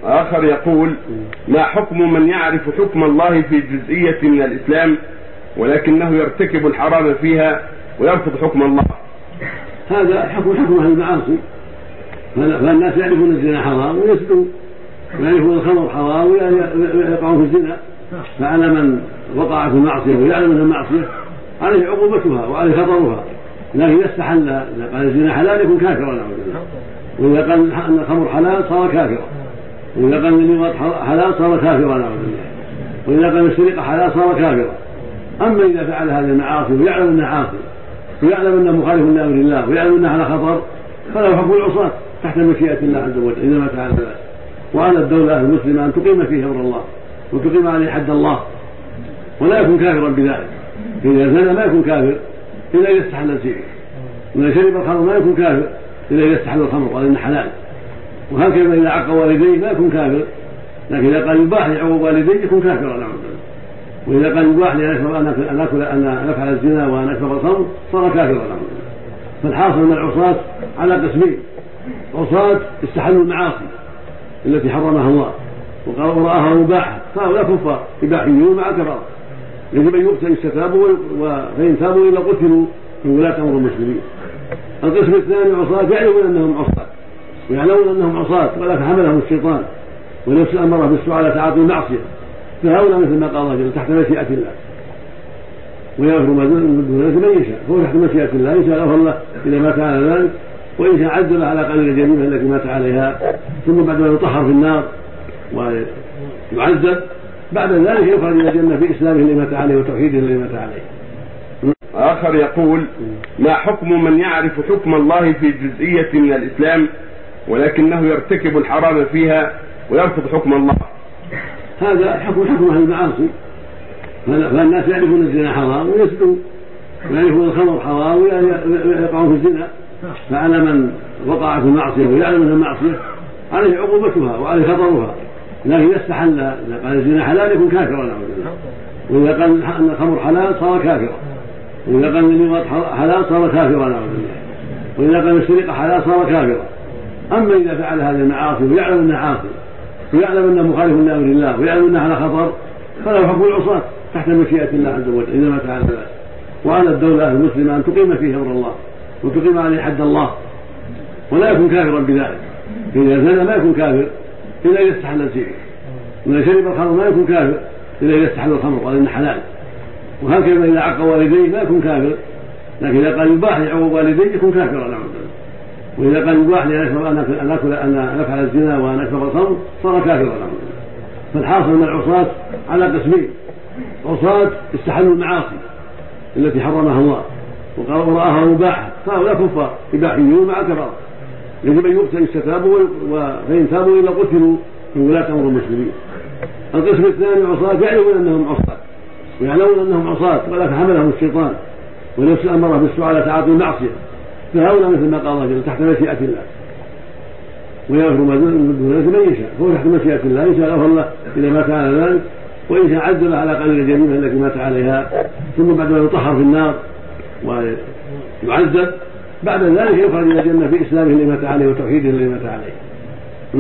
آخر يقول: ما حكم من يعرف حكم الله في جزئية من الإسلام ولكنه يرتكب الحرام فيها ويرفض حكم الله؟ هذا حكم أهل المعاصي. فالناس يعرفون الزنا حرام ويسلمون، ويعرفون الخمر حرام ويقعون في الزنا. فعلى من وقع في المعصية ويعلم أن المعصية عليه عقوبتها وعليه خطرها، لكن إذا استحل، إذا قال الزنا حلال يكون كافرا نعوذ بالله، وإذا قال أن الخمر حلال صار كافرا، وإذا قال اللواط حلال صار كافرا نعوذ بالله، وإذا قال السرقة حلال صار كافرا. أما إذا فعل هذه المعاصي ويعلم أنها عاصي ويعلم أنه مخالف لأمر الله ويعلم أنها على خطر، فله حكم العصاة تحت مشيئة الله عز وجل إذا ما فعل ذلك. وعلى الدولة المسلمة أن تقيم فيه أمر الله وتقيم عليه حد الله، ولا يكون كافرا بذلك. إذا زنى ما يكون كافر إلا إذا استحل الزنا، وإذا شرب الخمر ما يكون كافر إلا إذا استحل الخمر قال إنه حلال. وهكذا إذا عق والديه ما يكون كافر، لكن إذا قال يباح لعقوق والديه يكون كافرا نعوذ بالله. وإذا قال يباح أن نفعل الزنا وأن نشرب الخمر صار كافرا نعوذ بالله. فالحاصل أن العصاة على قسمين: عصاة استحلوا المعاصي التي حرمها الله ورآها مباحة، فهؤلاء كفار إباحيون مع الكفار، يجب أن يقتلوا استتابوا، فإن تابوا إلا قتلوا من ولاة أمر المسلمين. القسم الثاني: عصاة يعلمون أنهم عصاة ويعلمون أنهم عصاة ولكن حملهم الشيطان ونفس أمره بالسوء على تعاطي المعصية، فهؤلاء مثل ما قال الله جل تحت مشيئة الله، ويغفر ما دون ذلك من يشاء، فهو تحت مشيئة الله، إن شاء غفر له إذا مات على ذلك، وإن شاء عذب على قدر الجريمة التي مات عليها، ثم بعد ما يطهر في النار ويعذب بعد ذلك يخرج إلى الجنة بإسلامه الذي مات عليه وتوحيده الذي مات عليه. آخر يقول: ما حكم من يعرف حكم الله في جزئية من الإسلام ولكنه يرتكب الحرام فيها ويرفض حكم الله؟ هذا حكم أهل المعاصي. فالناس يعرفون الزنا حرام ويسلمون، ويعرفون الخمر حرام ويقعون في الزنا. فعلى من وقع في المعصية ويعلم أن المعصية عليه عقوبتها وعليه خطرها، لكن إذا استحل، إذا قال الزنا حلال يكون كافرا نعوذ بالله، وإذا قال أن الخمر حلال صار كافرا، وإذا قال اللواط حلال صار كافرا نعوذ بالله، وإذا قال السرقة حلال صار كافرا. أما إذا فعل هذه المعاصي ويعلم أنها عاصي ويعلم أنه مخالف لأمر الله ويعلم أنها على خطر، فله حكم العصاة تحت مشيئة الله عز وجل إذا ما فعل ذلك. وعلى الدولة المسلمة أن تقيم فيه أمر الله وتقيم عليه حد الله، ولا يكون كافرا بذلك. إذا زنى ما يكون كافر إلا إذا استحل الزنا، وإذا شرب الخمر ما يكون كافر إلا إذا استحل الخمر قال إنه حلال. وهكذا إذا عق والديه ما يكون كافر، لكن إذا قال يباح لعقوق والديه يكون كافرا نعوذ بالله، وإذا قال يباح أن نفعل الزنا وأن نشرب الخمر صار كافرا نعوذ بالله. فالحاصل أن العصاة على قسمين: عصاة استحلوا المعاصي التي حرمها الله ورآها مباحة، فهؤلاء كفار إباحيون مع الكفار، يجب أن يقتلوا استتابوا، فإن تابوا إلا قتلوا من ولاة أمر المسلمين. القسم الثاني: عصاة يعلمون أنهم عصاة ويعلمون أنهم عصاة ولكن حملهم الشيطان ونفس أمره بالسوء على تعاطي المعصية، فهؤلاء مثل ما قال الله جل تحت مشيئة الله، ويغفر ما دون ذلك من يشاء، فهو تحت مشيئة الله، إن شاء غفر له إذا مات على ذلك، وإن شاء عذب على قدر الجريمة التي مات عليها، ثم بعد ما يطهر في النار ويعذب بعد ذلك يخرج إلى الجنة بإسلامه الذي مات عليه وتوحيده الذي مات عليه.